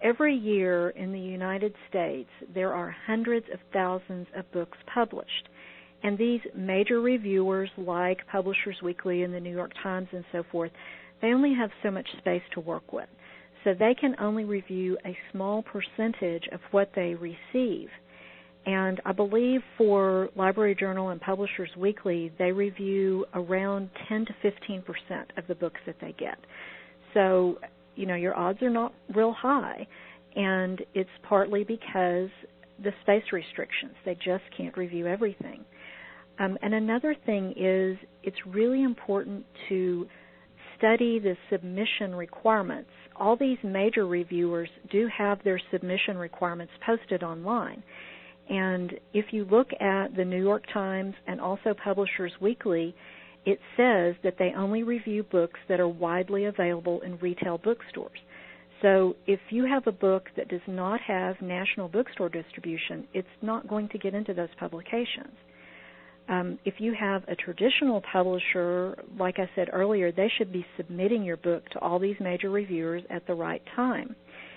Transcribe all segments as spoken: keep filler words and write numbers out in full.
every year in the United States, there are hundreds of thousands of books published. And these major reviewers like Publishers Weekly and the New York Times and so forth, they only have so much space to work with. So they can only review a small percentage of what they receive. And I believe for Library Journal and Publishers Weekly, they review around ten to fifteen percent of the books that they get. So, you know, your odds are not real high. And it's partly because the space restrictions. They just can't review everything. Um, and another thing is it's really important to study the submission requirements. All these major reviewers do have their submission requirements posted online. And if you look at the New York Times and also Publishers Weekly, it says that they only review books that are widely available in retail bookstores. So if you have a book that does not have national bookstore distribution, it's not going to get into those publications. Um, if you have a traditional publisher, like I said earlier, they should be submitting your book to all these major reviewers at the right time.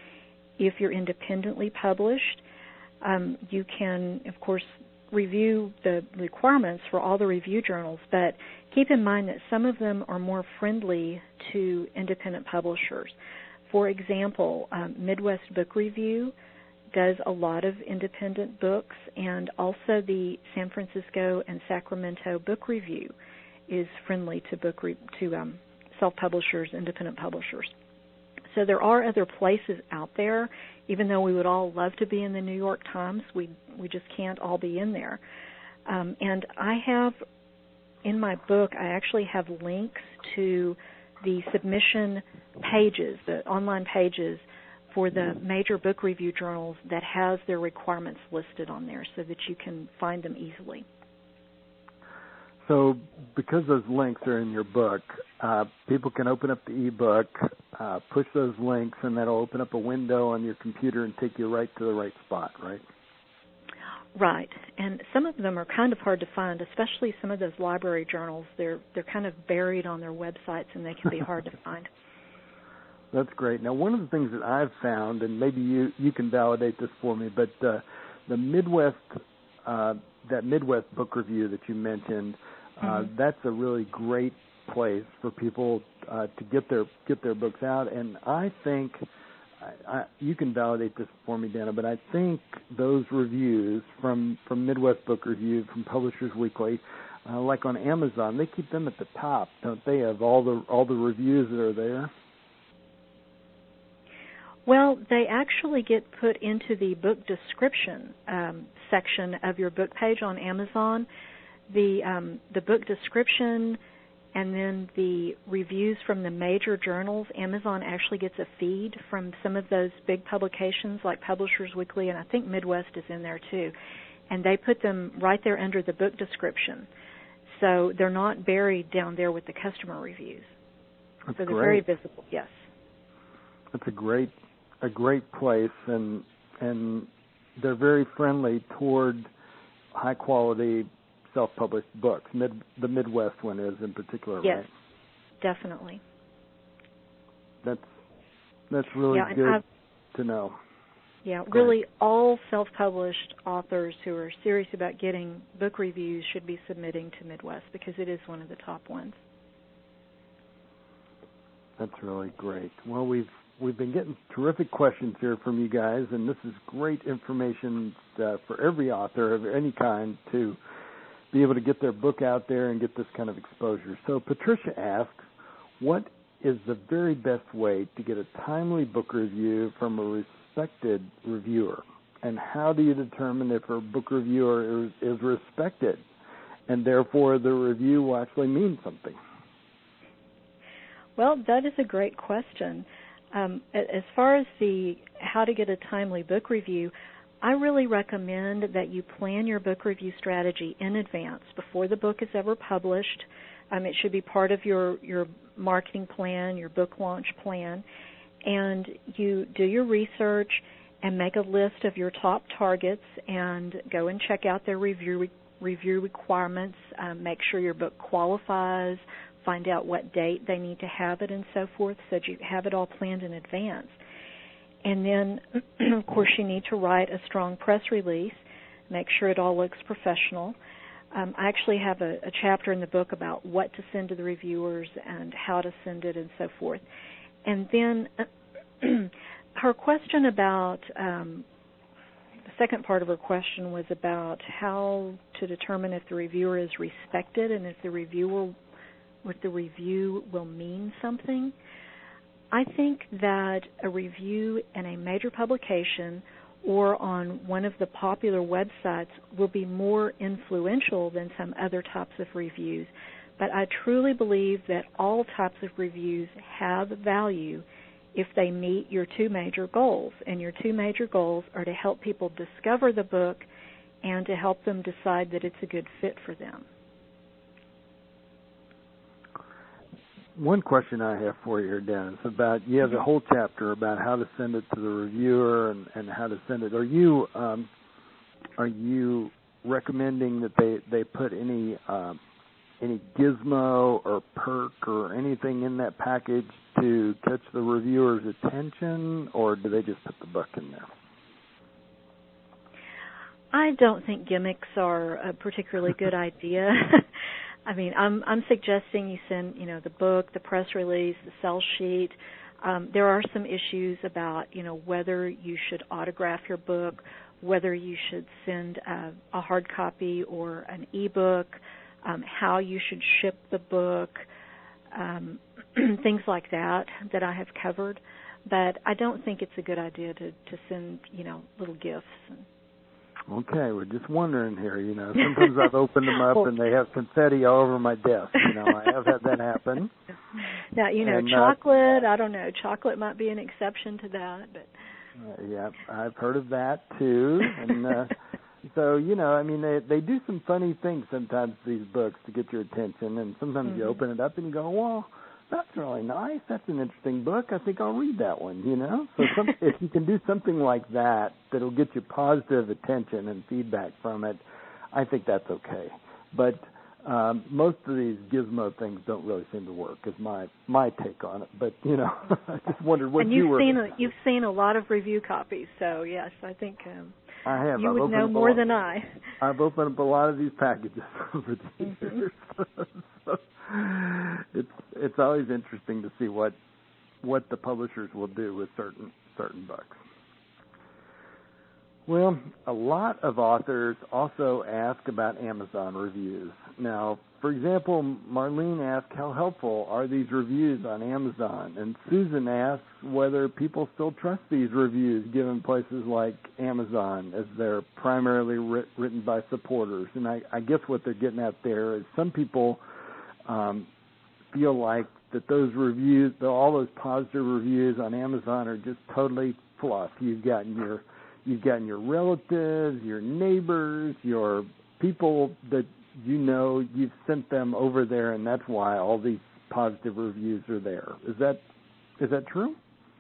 If you're independently published, um, you can, of course, review the requirements for all the review journals, but keep in mind that some of them are more friendly to independent publishers. For example, um, Midwest Book Review does a lot of independent books, and also the San Francisco and Sacramento Book Review is friendly to book re- to um, self-publishers, independent publishers. So there are other places out there. Even though we would all love to be in the New York Times, we we just can't all be in there. Um, and I have, in my book, I actually have links to the submission pages, the online pages for the major book review journals that has their requirements listed on there so that you can find them easily. So because those links are in your book, uh, people can open up the e-book, uh, push those links, and that'll open up a window on your computer and take you right to the right spot, right? Right. And some of them are kind of hard to find, especially some of those library journals. They're they're kind of buried on their websites, and they can be hard to find. That's great. Now, one of the things that I've found, and maybe you, you can validate this for me, but uh, the Midwest, uh, that Midwest book review that you mentioned, uh, mm-hmm. that's a really great place for people uh, to get their get their books out. And I think, I, I, you can validate this for me, Dana, but I think those reviews from, from Midwest Book Review, from Publishers Weekly, uh, like on Amazon, they keep them at the top, don't they, of all the all the reviews that are there? Well, they actually get put into the book description um, section of your book page on Amazon. The um, the book description and then the reviews from the major journals, Amazon actually gets a feed from some of those big publications like Publishers Weekly, and I think Midwest is in there too. And they put them right there under the book description. So they're not buried down there with the customer reviews. That's so they're great. very visible, yes. That's a great a great place, and and they're very friendly toward high quality self-published books. Mid, the Midwest one is in particular, yes, right? Definitely. That's that's really yeah, good I've, to know. Yeah, Go really ahead. all self-published authors who are serious about getting book reviews should be submitting to Midwest because it is one of the top ones. That's really great. Well, we've We've been getting terrific questions here from you guys, and this is great information uh, for every author of any kind to be able to get their book out there and get this kind of exposure. So Patricia asks, what is the very best way to get a timely book review from a respected reviewer? And how do you determine if a book reviewer is, is respected and therefore the review will actually mean something? Well, that is a great question. Um, as far as the how to get a timely book review, I really recommend that you plan your book review strategy in advance before the book is ever published. Um, it should be part of your, your marketing plan, your book launch plan, and you do your research and make a list of your top targets and go and check out their review review requirements, um, make sure your book qualifies, find out what date they need to have it and so forth so that you have it all planned in advance. and then, of course, you need to write a strong press release, make sure it all looks professional. Um, I actually have a, a chapter in the book about what to send to the reviewers and how to send it and so forth. And then her question about, um, the second part of her question was about how to determine if the reviewer is respected and if the reviewer, if the review will mean something. I think that a review in a major publication or on one of the popular websites will be more influential than some other types of reviews. But I truly believe that all types of reviews have value if they meet your two major goals. And your two major goals are to help people discover the book and to help them decide that it's a good fit for them. One question I have for you here, Dennis, about you have a whole chapter about how to send it to the reviewer and, and how to send it. Are you um, are you recommending that they, they put any um, any gizmo or perk or anything in that package to catch the reviewer's attention, or do they just put the book in there? I don't think gimmicks are a particularly good idea. I mean, I'm I'm suggesting you send, you know, the book, the press release, the sell sheet. Um, there are some issues about, you know, whether you should autograph your book, whether you should send a, a hard copy or an e-book, um, how you should ship the book, um, things like that that I have covered. But I don't think it's a good idea to, to send, you know, little gifts. Okay, we're just wondering here, you know. Sometimes I've opened them up and they have confetti all over my desk. You know, I have had that happen. Now, you know, and, chocolate, uh, I don't know, chocolate might be an exception to that. But uh, yeah, I've heard of that too. And uh, so, you know, I mean, they they do some funny things sometimes, these books, to get your attention. And sometimes mm-hmm. you open it up and you go, well, that's really nice. That's an interesting book. I think I'll read that one, you know? So some, if you can do something like that that'll get you positive attention and feedback from it, I think that's okay. But um, most of these gizmo things don't really seem to work, is my, my take on it. But, you know, I just wondered what and you you've were... Seen a, you've seen a lot of review copies, so, yes, I think um, I have. you I've would know more than I. I've opened up a lot of these packages over the mm-hmm. years. so, it's it's always interesting to see what what the publishers will do with certain certain books. Well, a lot of authors also ask about Amazon reviews. Now, for example, Marlene asked, how helpful are these reviews on Amazon? And Susan asks whether people still trust these reviews given places like Amazon, as they're primarily writ- written by supporters. And I, I guess what they're getting at there is some people um, feel like that those reviews, all those positive reviews on Amazon are just totally fluff. You've gotten your You've gotten your relatives, your neighbors, your people that you know, you've sent them over there, and that's why all these positive reviews are there. Is that is that true?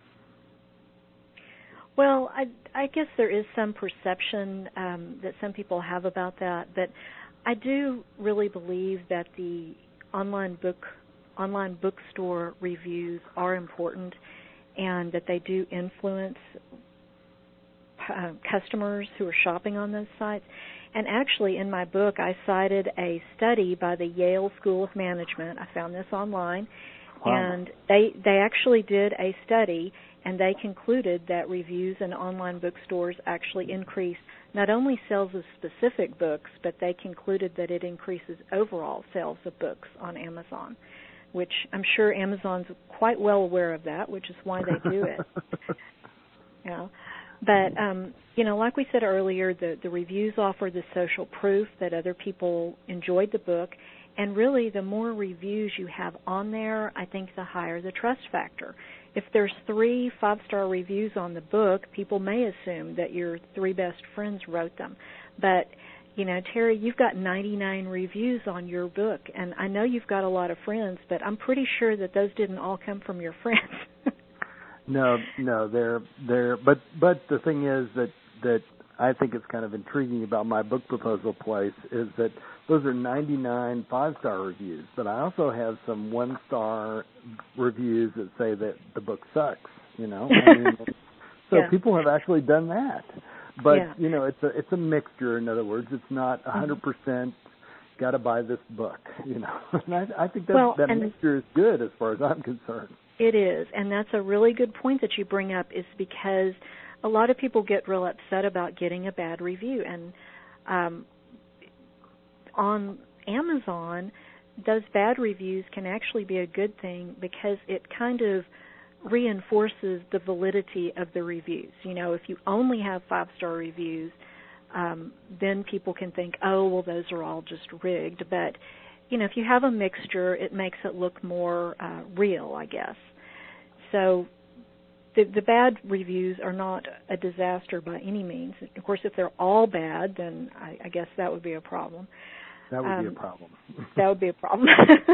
Well, I, I guess there is some perception um, that some people have about that, but I do really believe that the online book online bookstore reviews are important, and that they do influence Uh, customers who are shopping on those sites. And actually, in my book, I cited a study by the Yale School of Management. I found this online. Wow. And they they actually did a study, and they concluded that reviews in online bookstores actually increase not only sales of specific books, but they concluded that it increases overall sales of books on Amazon, which I'm sure Amazon's quite well aware of that, which is why they do it. You know. But, um, you know, like we said earlier, the, the reviews offer the social proof that other people enjoyed the book. And really, the more reviews you have on there, I think the higher the trust factor. If there's three five-star reviews on the book, people may assume that your three best friends wrote them. But, you know, Terry, you've got ninety-nine reviews on your book. And I know you've got a lot of friends, but I'm pretty sure that those didn't all come from your friends. No, no, they're they're but but the thing is that that I think it's kind of intriguing about my book proposal place is that those are ninety-nine five-star reviews, but I also have some one-star reviews that say that the book sucks, you know. I mean, so yeah. people have actually done that. But, yeah. you know, it's a it's a mixture, in other words. It's not one hundred percent mm-hmm. got to buy this book, you know. And I, I think that, well, that mixture is good as far as I'm concerned. It is, and that's a really good point that you bring up, is because a lot of people get real upset about getting a bad review. And um, on Amazon, those bad reviews can actually be a good thing because it kind of reinforces the validity of the reviews. You know, if you only have five-star reviews, um, then people can think, oh, well, those are all just rigged. But, you know, if you have a mixture, it makes it look more uh, real, I guess. So the, the bad reviews are not a disaster by any means. Of course, if they're all bad, then I, I guess that would be a problem. That would um, be a problem. that would be a problem.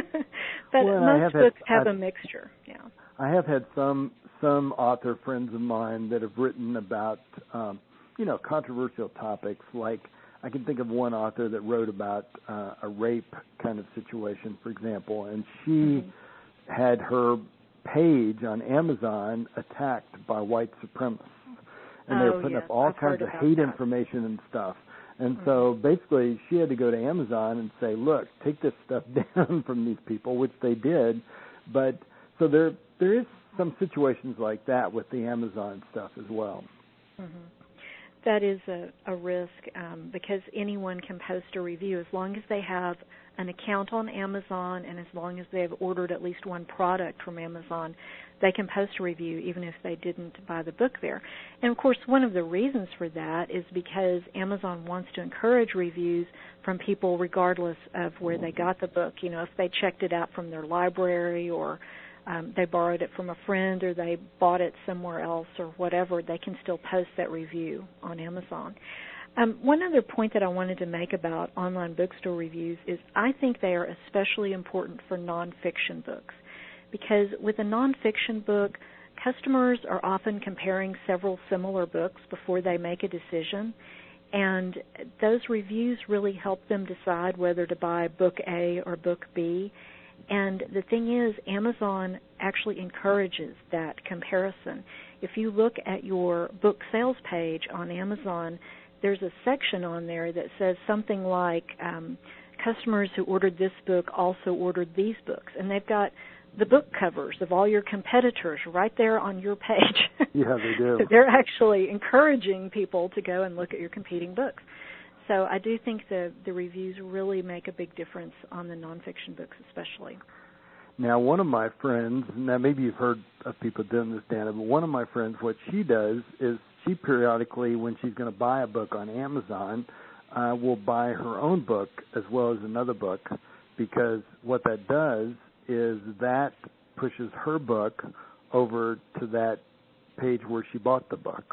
But well, most have books had, have I, a mixture, yeah. I have had some some author friends of mine that have written about, um, you know, controversial topics. Like, I can think of one author that wrote about uh, a rape kind of situation, for example, and she mm-hmm. had her page on Amazon attacked by white supremacists. And oh, they were putting yes. up all I've kinds of hate that. information and stuff. And mm-hmm. so basically she had to go to Amazon and say, look, take this stuff down from these people, which they did. But so there there is some situations like that with the Amazon stuff as well. Mm-hmm. That is a, a risk um, because anyone can post a review as long as they have an account on Amazon and as long as they have ordered at least one product from Amazon, they can post a review even if they didn't buy the book there. And, of course, one of the reasons for that is because Amazon wants to encourage reviews from people regardless of where they got the book. You know, if they checked it out from their library or um, they borrowed it from a friend or they bought it somewhere else or whatever, they can still post that review on Amazon. Um, one other point that I wanted to make about online bookstore reviews is I think they are especially important for nonfiction books because with a nonfiction book, customers are often comparing several similar books before they make a decision, and those reviews really help them decide whether to buy book A or book B. And the thing is, Amazon actually encourages that comparison. If you look at your book sales page on Amazon, there's a section on there that says something like um, customers who ordered this book also ordered these books. And they've got the book covers of all your competitors right there on your page. Yeah, they do. So they're actually encouraging people to go and look at your competing books. So I do think the, the reviews really make a big difference on the nonfiction books especially. Now, one of my friends, now maybe you've heard of people doing this, Dana, but one of my friends, what she does is she periodically, when she's going to buy a book on Amazon, uh, will buy her own book as well as another book, because what that does is that pushes her book over to that page where she bought the book.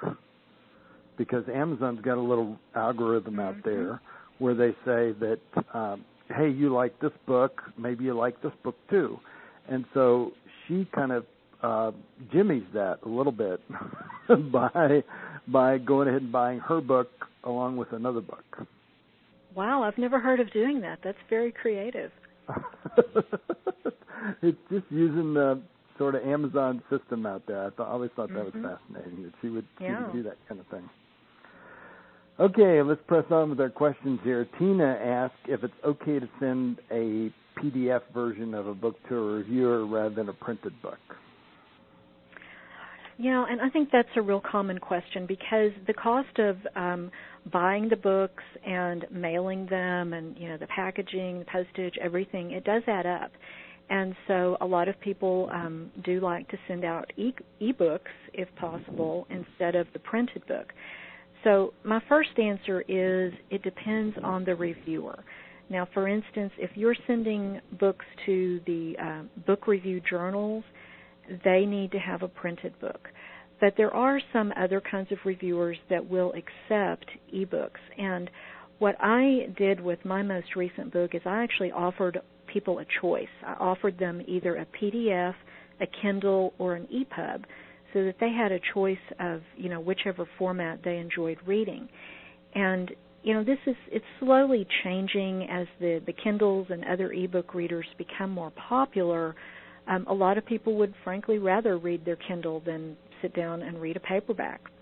Because Amazon's got a little algorithm out mm-hmm. there where they say that, um, hey, you like this book, maybe you like this book too. And so she kind of uh, jimmies that a little bit by by going ahead and buying her book along with another book. Wow, I've never heard of doing that. That's very creative. It's just using the sort of Amazon system out there. I, thought, I always thought that mm-hmm. was fascinating, that she would, yeah. she would do that kind of thing. Okay, let's press on with our questions here. Tina asked if it's okay to send a P D F version of a book to a reviewer rather than a printed book. Yeah, and I think that's a real common question because the cost of um, buying the books and mailing them and, you know, the packaging, the postage, everything, it does add up. And so a lot of people um, do like to send out e- e-books, if possible, instead of the printed book. So my first answer is it depends on the reviewer. Now, for instance, if you're sending books to the uh, book review journals, they need to have a printed book. But there are some other kinds of reviewers that will accept e-books. And what I did with my most recent book is I actually offered people a choice. I offered them either a P D F, a Kindle, or an E P U B so that they had a choice of, you know, whichever format they enjoyed reading. And, you know, this is, it's slowly changing as the, the Kindles and other e-book readers become more popular. Um, a lot of people would frankly rather read their Kindle than sit down and read a paperback.